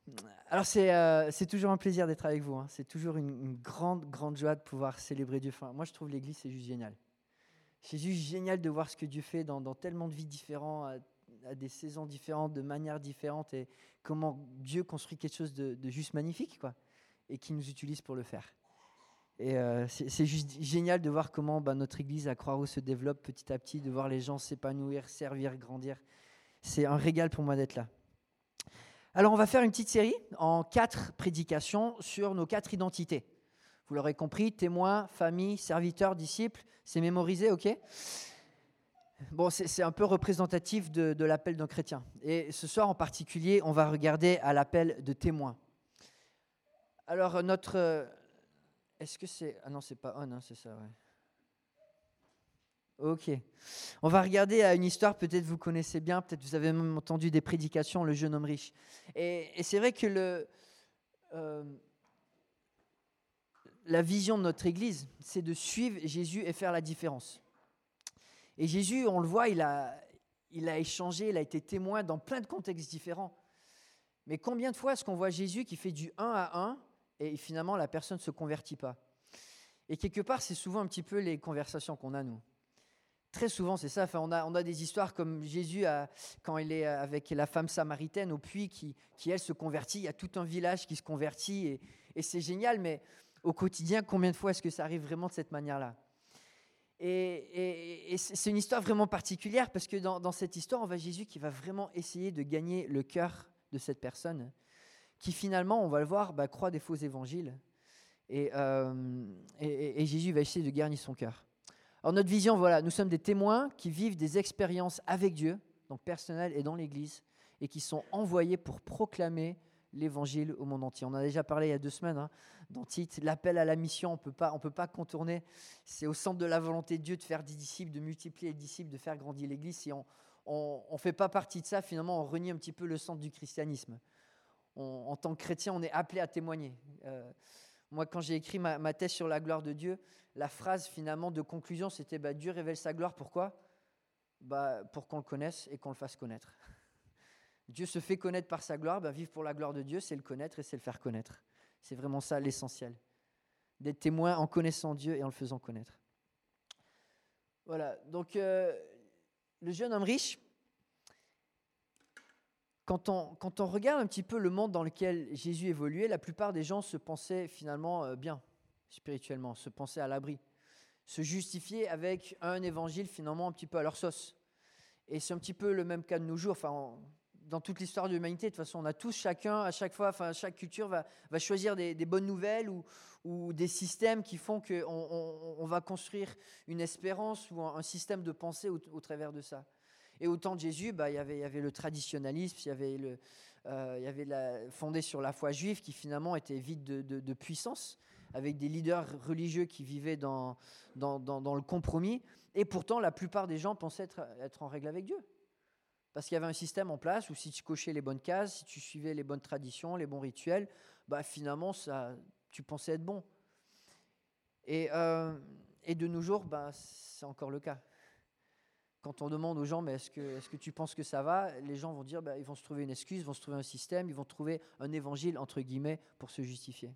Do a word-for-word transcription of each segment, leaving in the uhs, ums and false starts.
Alors, c'est, euh, c'est toujours un plaisir d'être avec vous. Hein. C'est toujours une, une grande, grande joie de pouvoir célébrer Dieu. Enfin, moi, je trouve l'Église, c'est juste génial. C'est juste génial de voir ce que Dieu fait dans, dans tellement de vies différentes, à, à des saisons différentes, de manières différentes, et comment Dieu construit quelque chose de, de juste magnifique, quoi, et qui nous utilise pour le faire. Et euh, c'est, c'est juste génial de voir comment bah, notre Église à Croix-Rouge se développe petit à petit, de voir les gens s'épanouir, servir, grandir. C'est un régal pour moi d'être là. Alors, on va faire une petite série en quatre prédications sur nos quatre identités. Vous l'aurez compris, témoin, famille, serviteur, disciple, c'est mémorisé, ok ? Bon, c'est, c'est un peu représentatif de, de l'appel d'un chrétien. Et ce soir en particulier, on va regarder à l'appel de témoin. Alors, notre... Est-ce que c'est... Ah non, c'est pas on, hein, c'est ça, ouais. Ok. On va regarder à une histoire, peut-être vous connaissez bien, peut-être vous avez même entendu des prédications, le jeune homme riche. Et, et c'est vrai que le, euh, la vision de notre Église, c'est de suivre Jésus et faire la différence. Et Jésus, on le voit, il a, il a échangé, il a été témoin dans plein de contextes différents. Mais combien de fois est-ce qu'on voit Jésus qui fait du un à un et finalement la personne ne se convertit pas ? Et quelque part, c'est souvent un petit peu les conversations qu'on a, nous. Très souvent, c'est ça. Enfin, on, a, on a des histoires comme Jésus, a, quand il est avec la femme samaritaine au puits, qui, qui, elle, se convertit. Il y a tout un village qui se convertit, et, et c'est génial, mais au quotidien, combien de fois est-ce que ça arrive vraiment de cette manière-là ? et, et, et c'est une histoire vraiment particulière, parce que dans, dans cette histoire, on voit Jésus qui va vraiment essayer de gagner le cœur de cette personne, qui finalement, on va le voir, bah, croit des faux évangiles, et, euh, et, et Jésus va essayer de gagner son cœur. Alors notre vision, voilà, nous sommes des témoins qui vivent des expériences avec Dieu, donc personnelles et dans l'Église, et qui sont envoyés pour proclamer l'Évangile au monde entier. On en a déjà parlé il y a deux semaines, hein, dans Tite, l'appel à la mission, on ne peut pas, on peut pas contourner. C'est au centre de la volonté de Dieu de faire des disciples, de multiplier les disciples, de faire grandir l'Église. Si on ne fait pas partie de ça, finalement, on renie un petit peu le centre du christianisme. On, en tant que chrétien, on est appelé à témoigner. Euh, Moi, quand j'ai écrit ma, ma thèse sur la gloire de Dieu, la phrase finalement de conclusion, c'était bah, « Dieu révèle sa gloire ». Pourquoi ? bah, Pour qu'on le connaisse et qu'on le fasse connaître. Dieu se fait connaître par sa gloire. Bah, vivre pour la gloire de Dieu, c'est le connaître et c'est le faire connaître. C'est vraiment ça l'essentiel. D'être témoin en connaissant Dieu et en le faisant connaître. Voilà, donc euh, le jeune homme riche, Quand on, quand on regarde un petit peu le monde dans lequel Jésus évoluait, la plupart des gens se pensaient finalement euh, bien, spirituellement, se pensaient à l'abri, se justifier avec un évangile finalement un petit peu à leur sauce. Et c'est un petit peu le même cas de nos jours. Enfin, on, dans toute l'histoire de l'humanité, de toute façon, on a tous chacun, à chaque fois, enfin, chaque culture va, va choisir des, des bonnes nouvelles ou, ou des systèmes qui font qu'on on, on va construire une espérance ou un, un système de pensée au, au travers de ça. Et au temps de Jésus, bah, y avait, y avait le traditionnalisme, il y avait, le, euh, y avait la, fondé sur la foi juive qui finalement était vide de, de, de puissance, avec des leaders religieux qui vivaient dans, dans, dans, dans le compromis. Et pourtant, la plupart des gens pensaient être, être en règle avec Dieu. Parce qu'il y avait un système en place où si tu cochais les bonnes cases, si tu suivais les bonnes traditions, les bons rituels, bah, finalement, ça, tu pensais être bon. Et, euh, et de nos jours, bah, c'est encore le cas. Quand on demande aux gens, mais est-ce que, est-ce que tu penses que ça va ? Les gens vont dire, bah, ils vont se trouver une excuse, ils vont se trouver un système, ils vont trouver un évangile, entre guillemets, pour se justifier.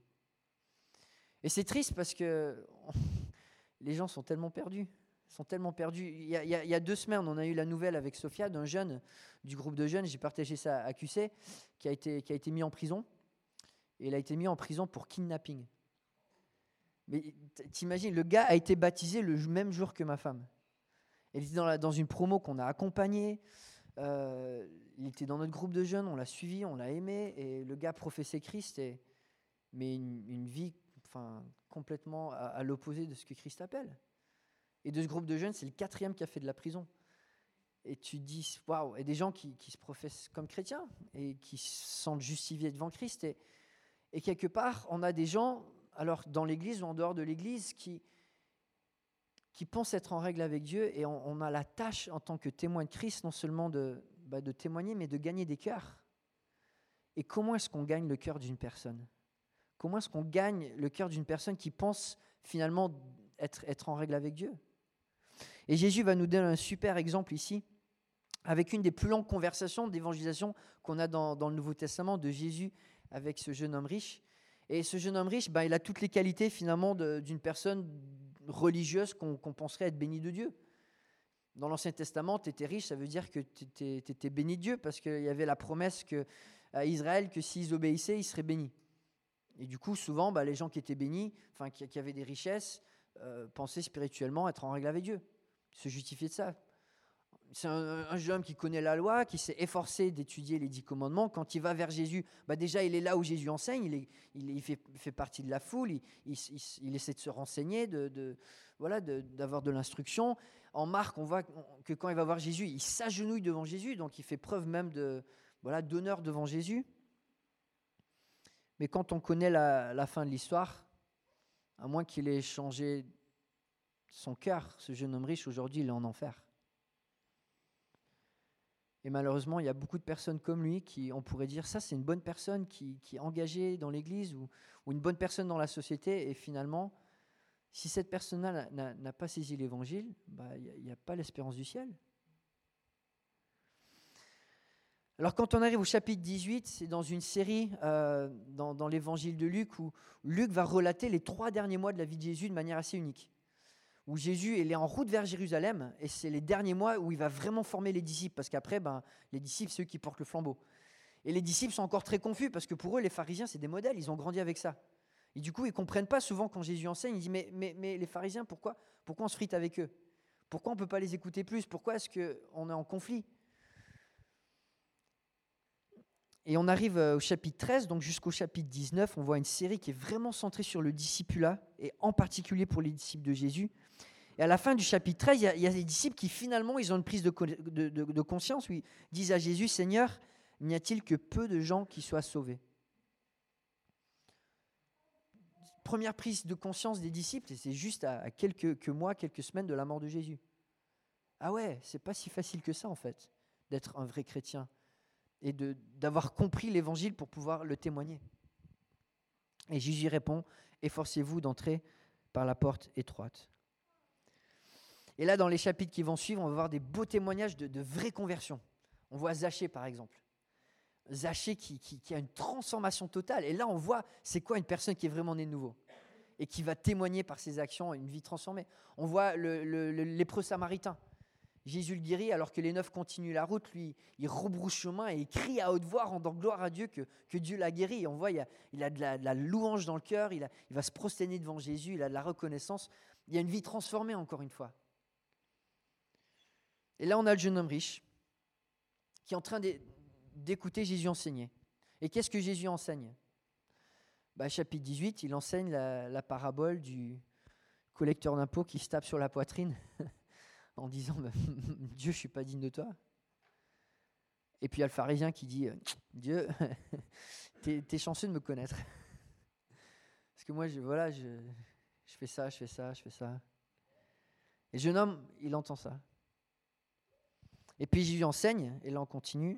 Et c'est triste parce que les gens sont tellement perdus. sont tellement perdus. Il y, a, il, y a, il y a deux semaines, on a eu la nouvelle avec Sophia d'un jeune, du groupe de jeunes, j'ai partagé ça à Q C, qui a été, qui a été mis en prison. Et il a été mis en prison pour kidnapping. Mais t'imagines, le gars a été baptisé le même jour que ma femme. Il était dans, la, dans une promo qu'on a accompagnée. Euh, il était dans notre groupe de jeunes, on l'a suivi, on l'a aimé. Et le gars professait Christ, et, mais une, une vie enfin, complètement à, à l'opposé de ce que Christ appelle. Et de ce groupe de jeunes, c'est le quatrième qui a fait de la prison. Et tu te dis, waouh, et des gens qui, qui se professent comme chrétiens et qui se sentent justifiés devant Christ. Et, et quelque part, on a des gens, alors dans l'église ou en dehors de l'église, qui, qui pensent être en règle avec Dieu, et on, on a la tâche en tant que témoin de Christ, non seulement de, bah, de témoigner, mais de gagner des cœurs. Et comment est-ce qu'on gagne le cœur d'une personne ? Comment est-ce qu'on gagne le cœur d'une personne qui pense finalement être, être en règle avec Dieu ? Et Jésus va nous donner un super exemple ici, avec une des plus longues conversations d'évangélisation qu'on a dans, dans le Nouveau Testament, de Jésus avec ce jeune homme riche. Et ce jeune homme riche, ben, il a toutes les qualités finalement de, d'une personne religieuse qu'on, qu'on penserait être bénie de Dieu. Dans l'Ancien Testament, tu étais riche, ça veut dire que tu étais béni de Dieu, parce qu'il y avait la promesse que, à Israël que s'ils obéissaient, ils seraient bénis. Et du coup, souvent, bah, les gens qui étaient bénis, enfin, qui, qui avaient des richesses, euh, pensaient spirituellement être en règle avec Dieu, se justifier de ça. C'est un, un jeune homme qui connaît la loi, qui s'est efforcé d'étudier les dix commandements. Quand il va vers Jésus, bah déjà, il est là où Jésus enseigne, il, est, il, il, fait, il fait partie de la foule, il, il, il, il essaie de se renseigner, de, de, voilà, de, d'avoir de l'instruction. En Marc, on voit que quand il va voir Jésus, il s'agenouille devant Jésus, donc il fait preuve même de, voilà, d'honneur devant Jésus. Mais quand on connaît la, la fin de l'histoire, à moins qu'il ait changé son cœur, ce jeune homme riche, aujourd'hui, il est en enfer. Et malheureusement, il y a beaucoup de personnes comme lui qui, on pourrait dire, ça c'est une bonne personne qui, qui est engagée dans l'Église ou, ou une bonne personne dans la société. Et finalement, si cette personne-là n'a, n'a pas saisi l'Évangile, bah, il n'y a, a pas l'espérance du ciel. Alors quand on arrive au chapitre dix-huit, c'est dans une série euh, dans, dans l'Évangile de Luc où Luc va relater les trois derniers mois de la vie de Jésus de manière assez unique. Où Jésus il est en route vers Jérusalem, et c'est les derniers mois où il va vraiment former les disciples, parce qu'après, ben, les disciples, c'est eux qui portent le flambeau. Et les disciples sont encore très confus, parce que pour eux, les pharisiens, c'est des modèles, ils ont grandi avec ça. Et du coup, ils ne comprennent pas souvent quand Jésus enseigne, ils disent, mais, mais, mais les pharisiens, pourquoi, pourquoi on se frite avec eux? Pourquoi on ne peut pas les écouter plus? Pourquoi est-ce qu'on est en conflit? Et on arrive au chapitre treize, donc jusqu'au chapitre dix-neuf, on voit une série qui est vraiment centrée sur le discipulat, et en particulier pour les disciples de Jésus. Et à la fin du chapitre treize, il y a, il y a des disciples qui finalement, ils ont une prise de, de, de, de conscience où ils disent à Jésus, « Seigneur, n'y a-t-il que peu de gens qui soient sauvés ?» Première prise de conscience des disciples, et c'est juste à, à quelques, quelques mois, quelques semaines de la mort de Jésus. Ah ouais, c'est pas si facile que ça en fait, d'être un vrai chrétien et de, d'avoir compris l'évangile pour pouvoir le témoigner. Et Jésus répond, « Efforcez-vous d'entrer par la porte étroite. » Et là, dans les chapitres qui vont suivre, on va voir des beaux témoignages de, de vraies conversions. On voit Zachée, par exemple. Zachée qui, qui, qui a une transformation totale. Et là, on voit c'est quoi une personne qui est vraiment née de nouveau et qui va témoigner par ses actions une vie transformée. On voit le, le, le lépreux samaritain. Jésus le guérit alors que les neuf continuent la route. Lui, il rebrousse chemin et il crie à haute voix, rendant gloire à Dieu que, que Dieu l'a guéri. Et on voit il, a, il a, de la, de la louange dans le cœur, il, a, il va se prosterner devant Jésus, il a de la reconnaissance. Il y a une vie transformée encore une fois. Et là, on a le jeune homme riche qui est en train d'écouter Jésus enseigner. Et qu'est-ce que Jésus enseigne? Bah, chapitre dix-huit, il enseigne la, la parabole du collecteur d'impôts qui se tape sur la poitrine en disant bah, « Dieu, je ne suis pas digne de toi ». Et puis il y a le pharisien qui dit « Dieu, t'es, t'es chanceux de me connaître. Parce que moi, je, voilà, je, je fais ça, je fais ça, je fais ça. » Et le jeune homme, il entend ça. Et puis Jésus enseigne, et là on continue.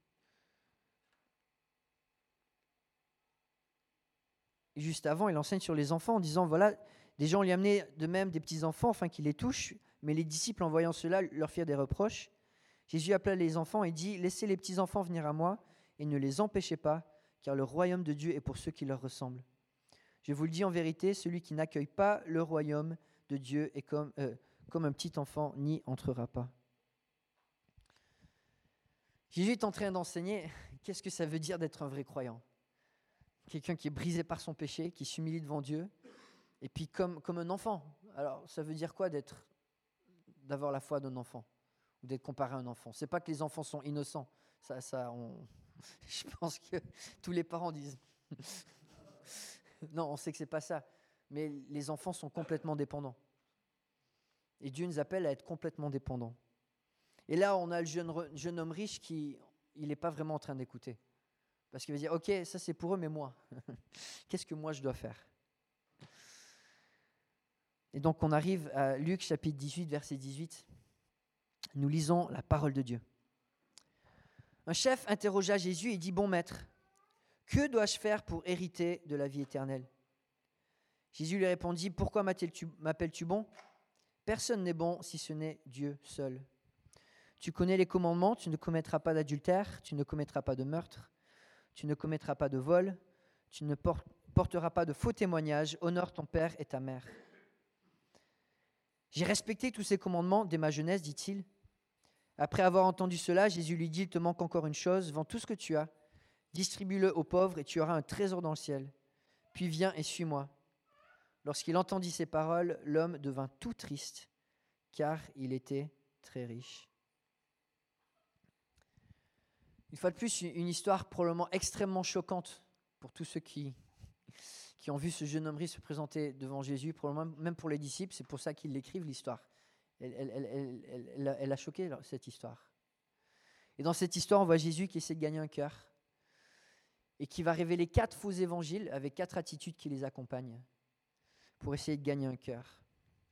Et juste avant, il enseigne sur les enfants en disant, voilà, des gens lui amenaient de même des petits-enfants afin qu'ils les touchent, mais les disciples, en voyant cela, leur firent des reproches. Jésus appela les enfants et dit, laissez les petits-enfants venir à moi, et ne les empêchez pas, car le royaume de Dieu est pour ceux qui leur ressemblent. Je vous le dis en vérité, celui qui n'accueille pas le royaume de Dieu est comme, euh, comme un petit enfant, n'y entrera pas. Jésus est en train d'enseigner qu'est-ce que ça veut dire d'être un vrai croyant. Quelqu'un qui est brisé par son péché, qui s'humilie devant Dieu, et puis comme, comme un enfant. Alors, ça veut dire quoi d'être, d'avoir la foi d'un enfant, ou d'être comparé à un enfant? C'est pas que les enfants sont innocents. Ça, ça, on, je pense que tous les parents disent. Non, on sait que c'est pas ça. Mais les enfants sont complètement dépendants. Et Dieu nous appelle à être complètement dépendants. Et là, on a le jeune, jeune homme riche qui, il n'est pas vraiment en train d'écouter. Parce qu'il va dire, ok, ça c'est pour eux, mais moi, qu'est-ce que moi je dois faire? Et donc on arrive à Luc chapitre dix-huit, verset dix-huit. Nous lisons la parole de Dieu. Un chef interrogea Jésus et dit, bon maître, que dois-je faire pour hériter de la vie éternelle? Jésus lui répondit, pourquoi m'appelles-tu, m'appelles-tu bon? Personne n'est bon si ce n'est Dieu seul. Tu connais les commandements, tu ne commettras pas d'adultère, tu ne commettras pas de meurtre, tu ne commettras pas de vol, tu ne por- porteras pas de faux témoignages, honore ton père et ta mère. J'ai respecté tous ces commandements dès ma jeunesse, dit-il. Après avoir entendu cela, Jésus lui dit, il te manque encore une chose, vends tout ce que tu as, distribue-le aux pauvres et tu auras un trésor dans le ciel. Puis viens et suis-moi. Lorsqu'il entendit ces paroles, l'homme devint tout triste, car il était très riche. Une fois de plus, une histoire probablement extrêmement choquante pour tous ceux qui, qui ont vu ce jeune homme riche se présenter devant Jésus, probablement même pour les disciples, c'est pour ça qu'ils l'écrivent l'histoire. Elle, elle, elle, elle, elle, elle, a, elle a choqué cette histoire. Et dans cette histoire, on voit Jésus qui essaie de gagner un cœur et qui va révéler quatre faux évangiles avec quatre attitudes qui les accompagnent pour essayer de gagner un cœur.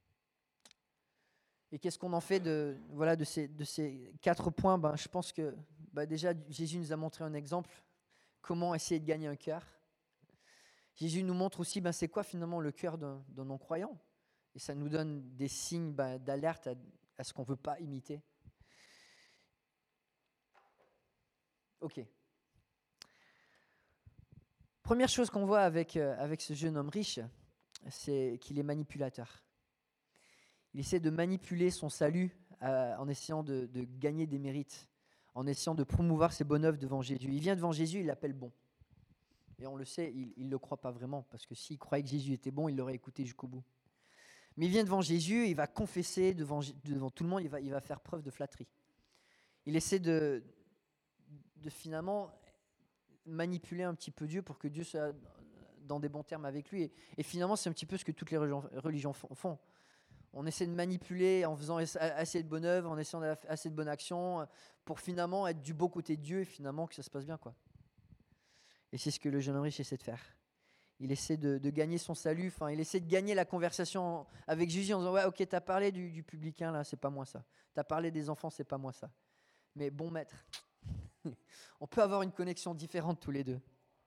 Et qu'est-ce qu'on en fait de, voilà, de, ces, de ces quatre points? Ben, je pense que ben déjà, Jésus nous a montré un exemple, comment essayer de gagner un cœur. Jésus nous montre aussi ben, c'est quoi finalement le cœur d'un, d'un non-croyant. Et ça nous donne des signes ben, d'alerte à, à ce qu'on ne veut pas imiter. Ok. Première chose qu'on voit avec, euh, avec ce jeune homme riche, c'est qu'il est manipulateur. Il essaie de manipuler son salut euh, en essayant de, de gagner des mérites, en essayant de promouvoir ses bonnes œuvres devant Jésus. Il vient devant Jésus, il l'appelle bon. Et on le sait, il ne le croit pas vraiment, parce que s'il croyait que Jésus était bon, il l'aurait écouté jusqu'au bout. Mais il vient devant Jésus, il va confesser devant, devant tout le monde, il va, il va faire preuve de flatterie. Il essaie de, de finalement manipuler un petit peu Dieu pour que Dieu soit dans des bons termes avec lui. Et, et finalement, c'est un petit peu ce que toutes les religions, religions font. On essaie de manipuler en faisant assez de bonnes œuvres, en essayant d'avoir assez de bonnes actions, pour finalement être du beau côté de Dieu et finalement que ça se passe bien, quoi. Et c'est ce que le jeune homme riche essaie de faire. Il essaie de, de gagner son salut, enfin, il essaie de gagner la conversation avec Jésus en disant « Ouais, ok, t'as parlé du, du publicain, là, c'est pas moi ça. T'as parlé des enfants, c'est pas moi ça. Mais bon maître, on peut avoir une connexion différente tous les deux. »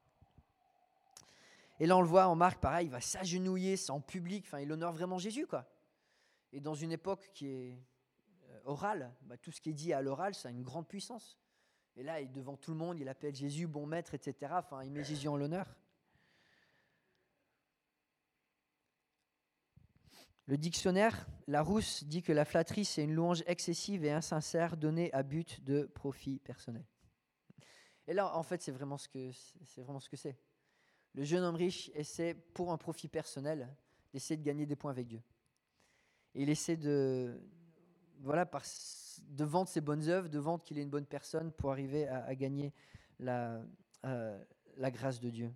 Et là, on le voit en Marc, pareil, il va s'agenouiller, c'est en public, enfin, il honore vraiment Jésus, quoi. Et dans une époque qui est orale, bah, tout ce qui est dit à l'oral, ça a une grande puissance. Et là, devant tout le monde, il appelle Jésus bon maître, et cetera. Enfin, il met Jésus en l'honneur. Le dictionnaire Larousse dit que la flatterie, c'est une louange excessive et insincère donnée à but de profit personnel. Et là, en fait, c'est vraiment ce que c'est. Vraiment ce que c'est. Le jeune homme riche essaie, pour un profit personnel, d'essayer de gagner des points avec Dieu. Et il essaie de, voilà, par, de vendre ses bonnes œuvres, de vendre qu'il est une bonne personne pour arriver à, à gagner la, euh, la grâce de Dieu.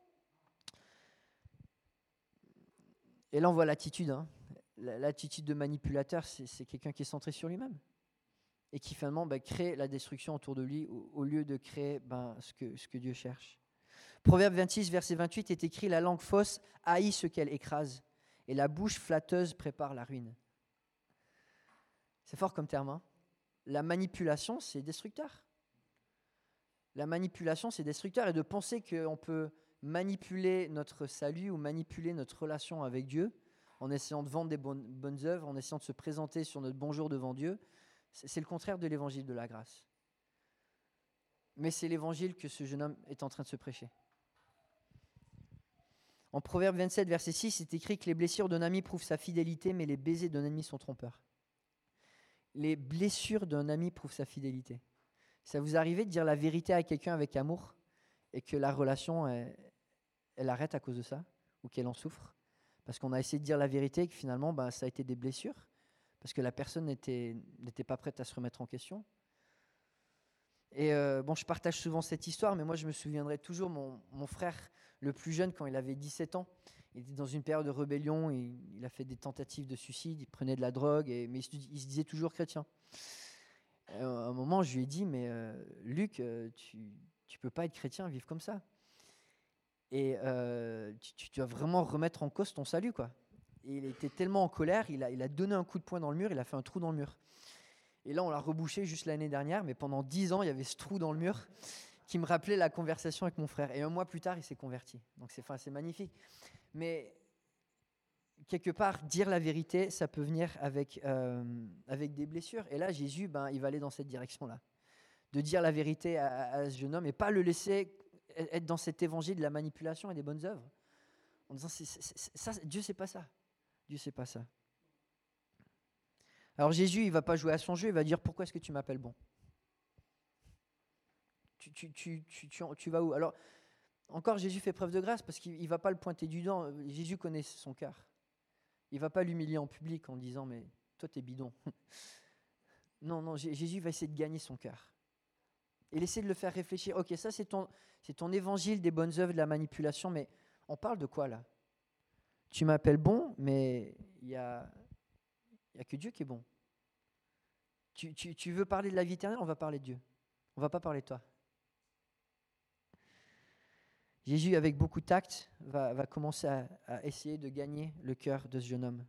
Et là, on voit l'attitude. Hein. L'attitude de manipulateur, c'est, c'est quelqu'un qui est centré sur lui-même et qui finalement ben, crée la destruction autour de lui au, au lieu de créer ben, ce, que, ce que Dieu cherche. Proverbe vingt-six, verset vingt-huit est écrit « La langue fausse haït ce qu'elle écrase, et la bouche flatteuse prépare la ruine. » C'est fort comme terme. Hein. La manipulation, c'est destructeur. La manipulation, c'est destructeur. Et de penser qu'on peut manipuler notre salut ou manipuler notre relation avec Dieu en essayant de vendre des bonnes, bonnes œuvres, en essayant de se présenter sur notre bon jour devant Dieu, c'est, c'est le contraire de l'évangile de la grâce. Mais c'est l'évangile que ce jeune homme est en train de se prêcher. En Proverbe vingt-sept, verset six, c'est écrit que les blessures d'un ami prouvent sa fidélité, mais les baisers d'un ennemi sont trompeurs. Les blessures d'un ami prouvent sa fidélité. Ça vous arrive de dire la vérité à quelqu'un avec amour et que la relation, elle, elle arrête à cause de ça ou qu'elle en souffre? Parce qu'on a essayé de dire la vérité et que finalement, ben, ça a été des blessures parce que la personne n'était, n'était pas prête à se remettre en question. Et euh, bon, je partage souvent cette histoire, mais moi, je me souviendrai toujours, mon, mon frère le plus jeune, quand il avait dix-sept ans, il était dans une période de rébellion, il, il a fait des tentatives de suicide, il prenait de la drogue, et, mais il se, il se disait toujours chrétien. Et à un moment, je lui ai dit, mais euh, Luc, euh, tu ne peux pas être chrétien, vivre comme ça. Et euh, tu, tu dois vraiment remettre en cause ton salut, quoi. Et il était tellement en colère, il a, il a donné un coup de poing dans le mur, il a fait un trou dans le mur. Et là, on l'a rebouché juste l'année dernière, mais pendant dix ans, il y avait ce trou dans le mur qui me rappelait la conversation avec mon frère. Et un mois plus tard, il s'est converti. Donc c'est, enfin, c'est magnifique. Mais quelque part, dire la vérité, ça peut venir avec, euh, avec des blessures. Et là, Jésus, ben, il va aller dans cette direction-là. De dire la vérité à, à ce jeune homme et pas le laisser être dans cet évangile de la manipulation et des bonnes œuvres. En disant, c'est, c'est, c'est, ça, Dieu, c'est pas ça. Dieu, c'est pas ça. Alors Jésus, il va pas jouer à son jeu, il va dire, pourquoi est-ce que tu m'appelles bon? tu, tu, tu, tu, tu, tu vas où? Alors, encore, Jésus fait preuve de grâce parce qu'il ne va pas le pointer du doigt. Jésus connaît son cœur. Il ne va pas l'humilier en public en disant, mais toi, t'es bidon. Non, non, Jésus va essayer de gagner son cœur. Et essayer de le faire réfléchir. Ok, ça, c'est ton, c'est ton évangile des bonnes œuvres, de la manipulation, mais on parle de quoi là? Tu m'appelles bon, mais il n'y a, y a que Dieu qui est bon. Tu, tu, tu veux parler de la vie éternelle, on va parler de Dieu. On ne va pas parler de toi. Jésus, avec beaucoup de tact, va, va commencer à, à essayer de gagner le cœur de ce jeune homme.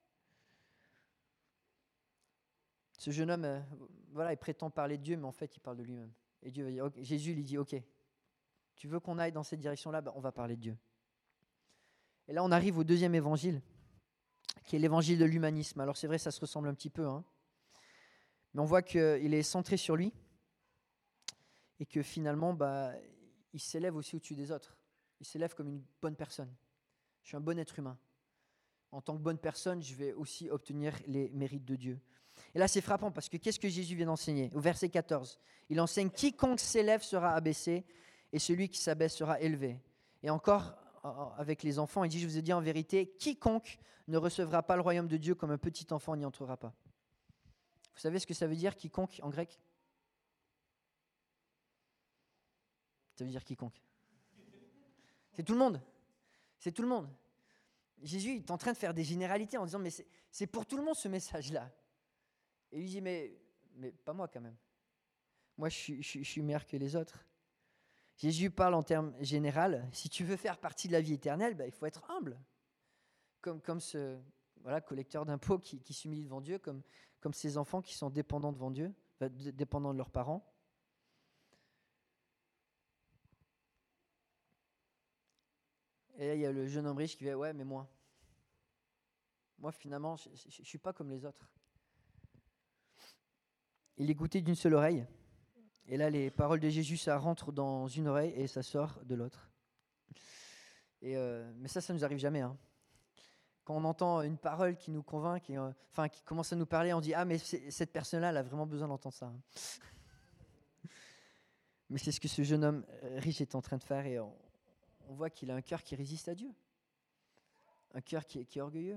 Ce jeune homme, euh, voilà, il prétend parler de Dieu, mais en fait, il parle de lui-même. Et Dieu va dire, okay, Jésus lui dit, ok, tu veux qu'on aille dans cette direction-là, ben, on va parler de Dieu. Et là, on arrive au deuxième évangile, qui est l'évangile de l'humanisme. Alors c'est vrai, ça se ressemble un petit peu, hein, mais on voit qu'il est centré sur lui, et que finalement, bah, il s'élève aussi au-dessus des autres. Il s'élève comme une bonne personne. Je suis un bon être humain. En tant que bonne personne, je vais aussi obtenir les mérites de Dieu. Et là, c'est frappant parce que qu'est-ce que Jésus vient d'enseigner? Au verset quatorze, il enseigne « Quiconque s'élève sera abaissé et celui qui s'abaisse sera élevé ». Et encore, avec les enfants, il dit « Je vous ai dit en vérité, quiconque ne recevra pas le royaume de Dieu comme un petit enfant n'y entrera pas. » Vous savez ce que ça veut dire, quiconque, en grec? Ça veut dire quiconque. C'est tout le monde. C'est tout le monde. Jésus est en train de faire des généralités en disant, mais c'est, c'est pour tout le monde ce message-là. Et il dit, mais, mais pas moi quand même. Moi, je suis, je, suis, je suis meilleur que les autres. Jésus parle en termes généraux. Si tu veux faire partie de la vie éternelle, ben, il faut être humble. Comme, comme ce voilà, collecteur d'impôts qui, qui s'humilie devant Dieu, comme, comme ces enfants qui sont dépendants devant Dieu, enfin, d- dépendants de leurs parents. Et là, il y a le jeune homme riche qui dit, ouais, mais moi, moi finalement, je ne suis pas comme les autres. Il est goûté d'une seule oreille. Et là, les paroles de Jésus, ça rentre dans une oreille et ça sort de l'autre. Et euh, mais ça, ça ne nous arrive jamais. Hein. Quand on entend une parole qui nous convainc, qui, euh, enfin, qui commence à nous parler, on dit « Ah, mais cette personne-là, elle a vraiment besoin d'entendre ça. » Mais c'est ce que ce jeune homme riche est en train de faire et on, on voit qu'il a un cœur qui résiste à Dieu. Un cœur qui est, qui est orgueilleux.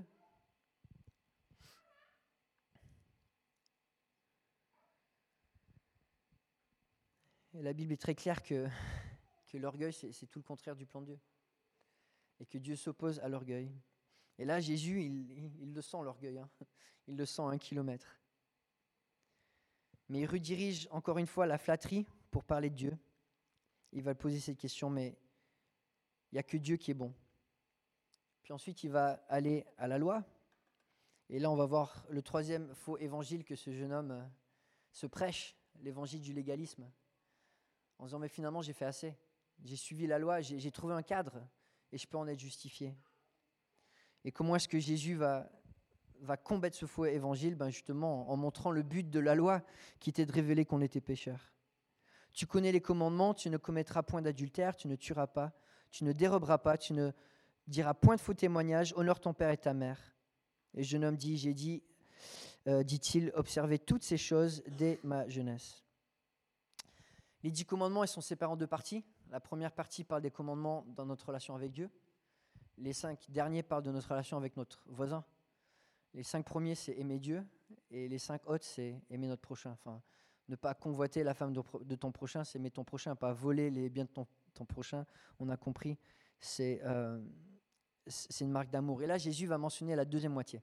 Et la Bible est très claire que, que l'orgueil, c'est, c'est tout le contraire du plan de Dieu. Et que Dieu s'oppose à l'orgueil. Et là, Jésus, il, il, il le sent, l'orgueil. Hein. Il le sent à un kilomètre. Mais il redirige encore une fois la flatterie pour parler de Dieu. Il va poser cette question, mais il n'y a que Dieu qui est bon. Puis ensuite, il va aller à la loi. Et là, on va voir le troisième faux évangile que ce jeune homme se prêche, l'évangile du légalisme. En disant, mais finalement, j'ai fait assez. J'ai suivi la loi, j'ai, j'ai trouvé un cadre et je peux en être justifié. Et comment est-ce que Jésus va, va combattre ce faux évangile? Ben justement, en montrant le but de la loi qui était de révéler qu'on était pécheur. Tu connais les commandements, tu ne commettras point d'adultère, tu ne tueras pas, tu ne déroberas pas, tu ne diras point de faux témoignages, honore ton père et ta mère. Et le jeune homme dit, j'ai dit, euh, dit-il, observez toutes ces choses dès ma jeunesse. Les dix commandements, ils sont séparés en deux parties. La première partie parle des commandements dans notre relation avec Dieu. Les cinq derniers parlent de notre relation avec notre voisin. Les cinq premiers, c'est aimer Dieu. Et les cinq autres, c'est aimer notre prochain. Enfin, ne pas convoiter la femme de ton prochain, c'est aimer ton prochain. Pas voler les biens de ton, ton prochain. On a compris, c'est, euh, c'est une marque d'amour. Et là, Jésus va mentionner la deuxième moitié.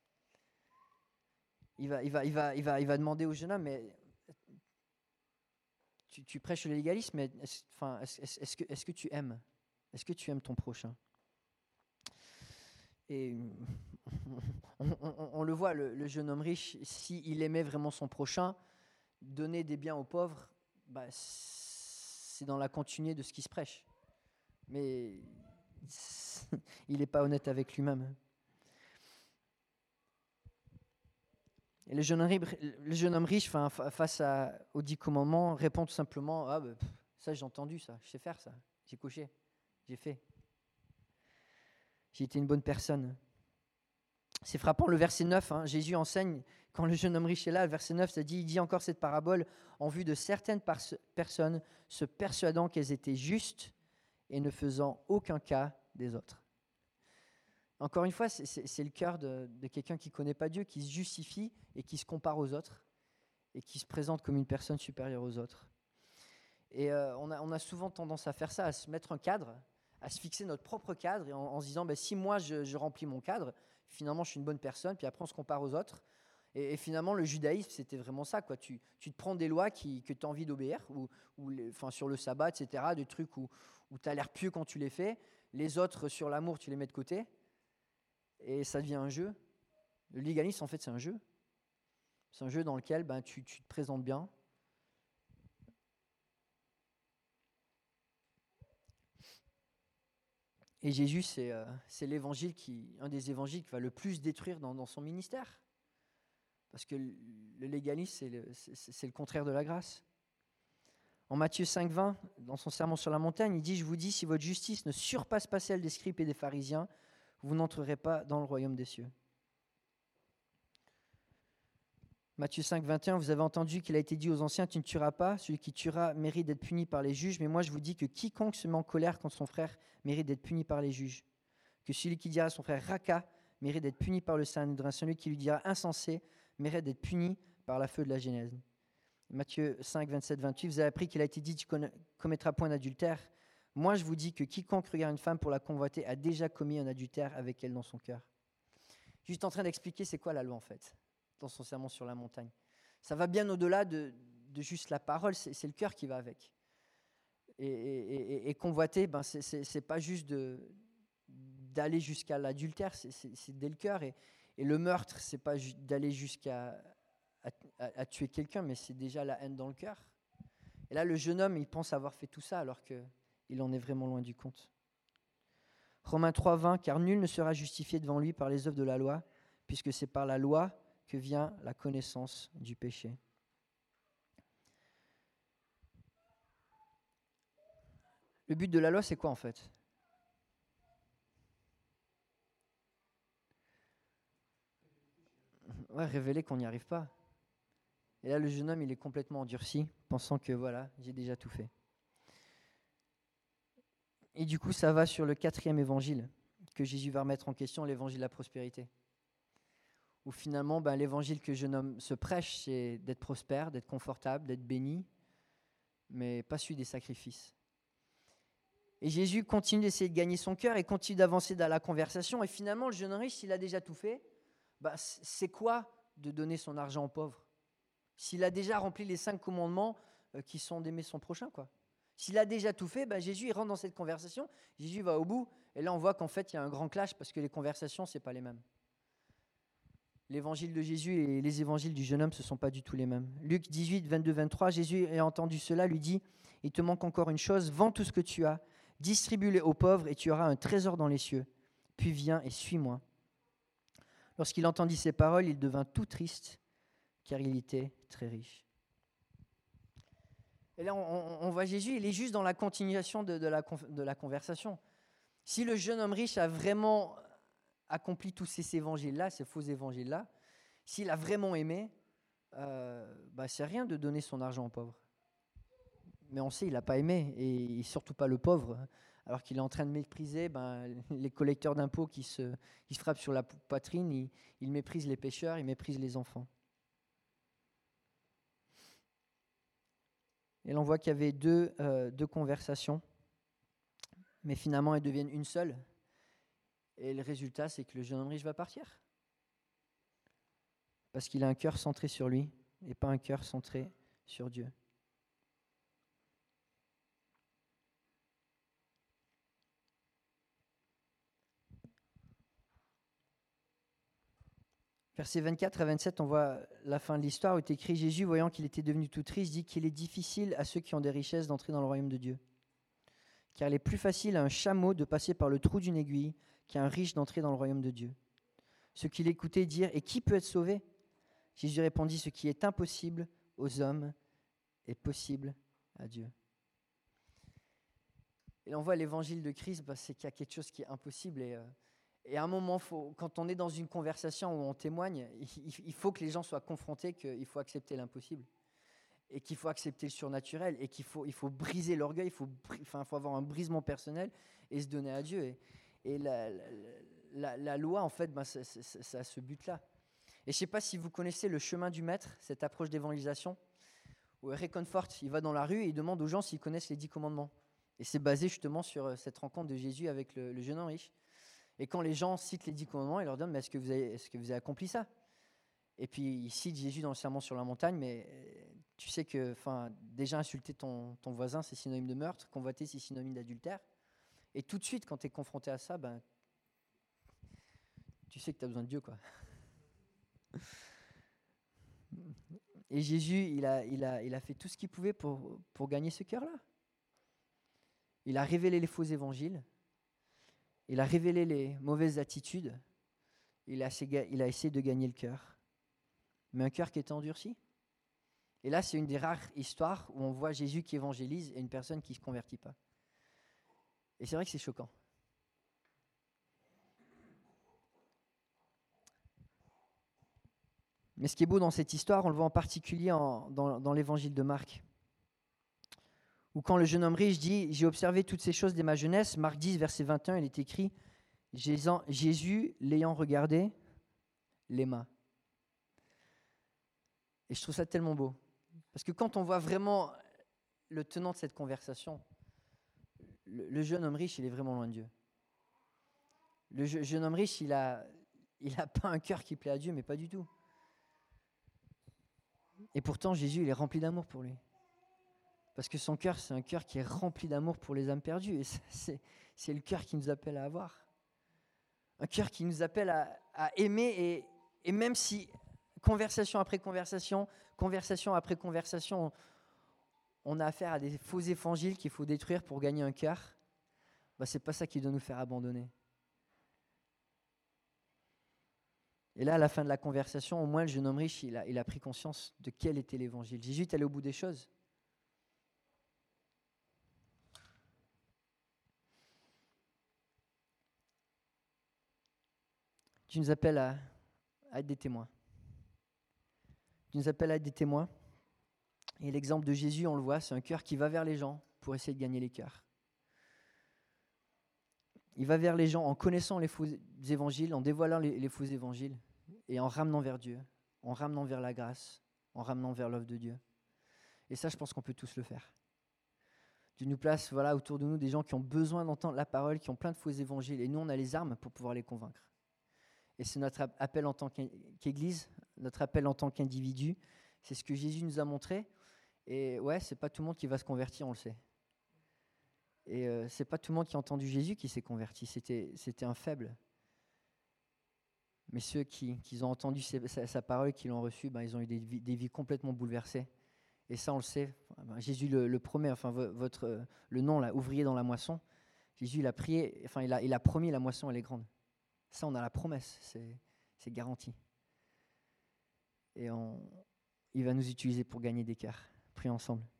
Il va, il va, il va, il va, il va demander au jeune homme, mais tu, tu prêches le légalisme, mais est-ce, enfin, est-ce, est-ce, que, est-ce que tu aimes? Est-ce que tu aimes ton prochain? Et on, on, on le voit, le, le jeune homme riche, s'il aimait vraiment son prochain, donner des biens aux pauvres, bah, c'est dans la continuité de ce qui se prêche. Mais il n'est pas honnête avec lui-même. Et le jeune homme, le jeune homme riche, face à, aux dix commandements, répond tout simplement « Ah, bah, ça j'ai entendu, ça, je sais faire ça. j'ai coché, j'ai fait. J'ai été une bonne personne. C'est frappant, le verset neuf, hein, Jésus enseigne, quand le jeune homme riche est là, le verset neuf, ça dit, il dit encore cette parabole en vue de certaines par- personnes se persuadant qu'elles étaient justes et ne faisant aucun cas des autres. Encore une fois, c'est, c'est, c'est le cœur de, de quelqu'un qui ne connaît pas Dieu, qui se justifie et qui se compare aux autres et qui se présente comme une personne supérieure aux autres. Et euh, on, a, on a souvent tendance à faire ça, à se mettre un cadre, à se fixer notre propre cadre et en, en se disant, ben, si moi je, je remplis mon cadre, finalement je suis une bonne personne, puis après on se compare aux autres. Et, et finalement le judaïsme c'était vraiment ça, quoi. Tu, tu te prends des lois qui, que tu as envie d'obéir, ou, ou les, enfin, sur le sabbat, et cetera, des trucs où, où tu as l'air pieux quand tu les fais, les autres sur l'amour tu les mets de côté, et ça devient un jeu. Le légalisme en fait c'est un jeu. C'est un jeu dans lequel ben, tu, tu te présentes bien. Et Jésus, c'est, euh, c'est l'évangile qui, un des évangiles qui va le plus détruire dans, dans son ministère. Parce que le, le légalisme, c'est le, c'est, c'est le contraire de la grâce. En Matthieu cinq, vingt, dans son sermon sur la montagne, il dit « Je vous dis, si votre justice ne surpasse pas celle des scribes et des pharisiens, vous n'entrerez pas dans le royaume des cieux. » Matthieu cinq, vingt et un, vous avez entendu qu'il a été dit aux anciens, tu ne tueras pas, celui qui tuera mérite d'être puni par les juges, mais moi je vous dis que quiconque se met en colère contre son frère mérite d'être puni par les juges. Que celui qui dira à son frère raka mérite d'être puni par le Sanhédrin, celui qui lui dira insensé mérite d'être puni par la feu de la Genèse. Matthieu cinq, vingt-sept, vingt-huit, vous avez appris qu'il a été dit, tu ne commettras point d'adultère. Moi je vous dis que quiconque regarde une femme pour la convoiter a déjà commis un adultère avec elle dans son cœur. Juste en train d'expliquer c'est quoi la loi en fait, dans son sermon sur la montagne. Ça va bien au-delà de, de juste la parole, c'est, c'est le cœur qui va avec. Et, et, et, et convoiter, ben c'est, c'est, c'est pas juste de, d'aller jusqu'à l'adultère, c'est, c'est, c'est dès le cœur. Et, et le meurtre, c'est pas ju- d'aller jusqu'à à, à, à tuer quelqu'un, mais c'est déjà la haine dans le cœur. Et là, le jeune homme, il pense avoir fait tout ça, alors qu'il en est vraiment loin du compte. Romains trois, vingt, car nul ne sera justifié devant lui par les œuvres de la loi, puisque c'est par la loi que vient la connaissance du péché. Le but de la loi, c'est quoi en fait ? Ouais, révéler qu'on n'y arrive pas. Et là, le jeune homme, il est complètement endurci, pensant que voilà, j'ai déjà tout fait. Et du coup, ça va sur le quatrième évangile que Jésus va remettre en question, l'évangile de la prospérité. Où finalement, ben, l'évangile que le jeune homme se prêche, c'est d'être prospère, d'être confortable, d'être béni, mais pas celui des sacrifices. Et Jésus continue d'essayer de gagner son cœur et continue d'avancer dans la conversation. Et finalement, le jeune riche, s'il a déjà tout fait, ben, c'est quoi de donner son argent aux pauvres ? S'il a déjà rempli les cinq commandements euh, qui sont d'aimer son prochain, quoi. S'il a déjà tout fait, ben Jésus il rentre dans cette conversation, Jésus va au bout, et là on voit qu'en fait il y a un grand clash parce que les conversations, ce n'est pas les mêmes. L'évangile de Jésus et les évangiles du jeune homme, ce ne sont pas du tout les mêmes. Luc dix-huit, vingt-deux, vingt-trois, Jésus ayant entendu cela, lui dit, il te manque encore une chose, vends tout ce que tu as, distribue-le aux pauvres et tu auras un trésor dans les cieux. Puis viens et suis-moi. Lorsqu'il entendit ces paroles, il devint tout triste, car il était très riche. Et là, on, on, on voit Jésus, il est juste dans la continuation de, de, la, de la conversation. Si le jeune homme riche a vraiment accompli tous ces évangiles-là, ces faux évangiles-là, s'il a vraiment aimé, euh, bah, c'est rien de donner son argent aux pauvres. Mais on sait, il n'a pas aimé, et surtout pas le pauvre, alors qu'il est en train de mépriser ben, les collecteurs d'impôts qui se, qui se frappent sur la poitrine, il, il méprise les pécheurs, il méprise les enfants. Et l'on voit qu'il y avait deux, euh, deux conversations, mais finalement elles deviennent une seule. Et le résultat, c'est que le jeune homme riche va partir. Parce qu'il a un cœur centré sur lui et pas un cœur centré sur Dieu. Versets vingt-quatre à vingt-sept, on voit la fin de l'histoire où est écrit « Jésus, voyant qu'il était devenu tout triste, dit qu'il est difficile à ceux qui ont des richesses d'entrer dans le royaume de Dieu. Car il est plus facile à un chameau de passer par le trou d'une aiguille qu'à un riche d'entrer dans le royaume de Dieu. » Ceux qui l'écoutaient dirent « Et qui peut être sauvé ?» Jésus répondit « Ce qui est impossible aux hommes est possible à Dieu. » Et on voit l'évangile de Christ, bah, c'est qu'il y a quelque chose qui est impossible. Et, euh, et à un moment, faut, quand on est dans une conversation où on témoigne, il, il faut que les gens soient confrontés qu'il faut accepter l'impossible. Et qu'il faut accepter le surnaturel. Et qu'il faut, il faut briser l'orgueil, il faut, enfin, faut avoir un brisement personnel et se donner à Dieu. Et, et la, la, la, la loi, en fait, bah, ça, ça, ça a ce but-là. Et je ne sais pas si vous connaissez le chemin du maître, cette approche d'évangélisation, où Eric Comfort, il va dans la rue et il demande aux gens s'ils connaissent les dix commandements. Et c'est basé justement sur cette rencontre de Jésus avec le, le jeune homme riche. Et quand les gens citent les dix commandements, il leur demande, mais est-ce que vous avez, est-ce que vous avez accompli ça? Et puis il cite Jésus dans le sermon sur la montagne, mais tu sais que déjà insulter ton, ton voisin, c'est synonyme de meurtre, convoiter, c'est synonyme d'adultère. Et tout de suite, quand tu es confronté à ça, ben, tu sais que tu as besoin de Dieu, quoi. Et Jésus, il a, il, a, il a fait tout ce qu'il pouvait pour, pour gagner ce cœur-là. Il a révélé les faux évangiles, il a révélé les mauvaises attitudes, il a, il a essayé de gagner le cœur, mais un cœur qui était endurci. Et là, c'est une des rares histoires où on voit Jésus qui évangélise et une personne qui ne se convertit pas. Et c'est vrai que c'est choquant. Mais ce qui est beau dans cette histoire, on le voit en particulier en, dans, dans l'évangile de Marc, où quand le jeune homme riche dit « J'ai observé toutes ces choses dès ma jeunesse », Marc dix, verset vingt et un, il est écrit « Jésus, l'ayant regardé, l'aima ». Et je trouve ça tellement beau. Parce que quand on voit vraiment le tenant de cette conversation, le, le jeune homme riche, il est vraiment loin de Dieu. Le je, jeune homme riche, il n'a il a pas un cœur qui plaît à Dieu, mais pas du tout. Et pourtant, Jésus, il est rempli d'amour pour lui. Parce que son cœur, c'est un cœur qui est rempli d'amour pour les âmes perdues. Et c'est, c'est le cœur qui nous appelle à avoir. Un cœur qui nous appelle à, à aimer. Et, et même si, conversation après conversation, conversation après conversation, on a affaire à des faux évangiles qu'il faut détruire pour gagner un cœur, bah, c'est pas ça qui doit nous faire abandonner. Et là, à la fin de la conversation, au moins, le jeune homme riche, il a, il a pris conscience de quel était l'évangile. Jésus est allé au bout des choses. Tu nous appelles à, à être des témoins. Tu nous appelles à être des témoins. Et l'exemple de Jésus, on le voit, c'est un cœur qui va vers les gens pour essayer de gagner les cœurs. Il va vers les gens en connaissant les faux évangiles, en dévoilant les, les faux évangiles et en ramenant vers Dieu, en ramenant vers la grâce, en ramenant vers l'œuvre de Dieu. Et ça, je pense qu'on peut tous le faire. Dieu nous place voilà, autour de nous des gens qui ont besoin d'entendre la parole, qui ont plein de faux évangiles. Et nous, on a les armes pour pouvoir les convaincre. Et c'est notre appel en tant qu'Église, notre appel en tant qu'individu. C'est ce que Jésus nous a montré. Et ouais, c'est pas tout le monde qui va se convertir, on le sait. Et euh, c'est pas tout le monde qui a entendu Jésus qui s'est converti. C'était, c'était un faible. Mais ceux qui, qui ont entendu sa, sa, sa parole, qui l'ont reçu, ben, ils ont eu des vies, des vies complètement bouleversées. Et ça, on le sait. Ben, Jésus le, le promet. Enfin, votre euh, le nom là, ouvrier dans la moisson. Jésus, il a prié. Enfin, il a, il a promis la moisson, elle est grande. Ça, on a la promesse. C'est, c'est garanti. Et on, il va nous utiliser pour gagner des cœurs. Prions ensemble.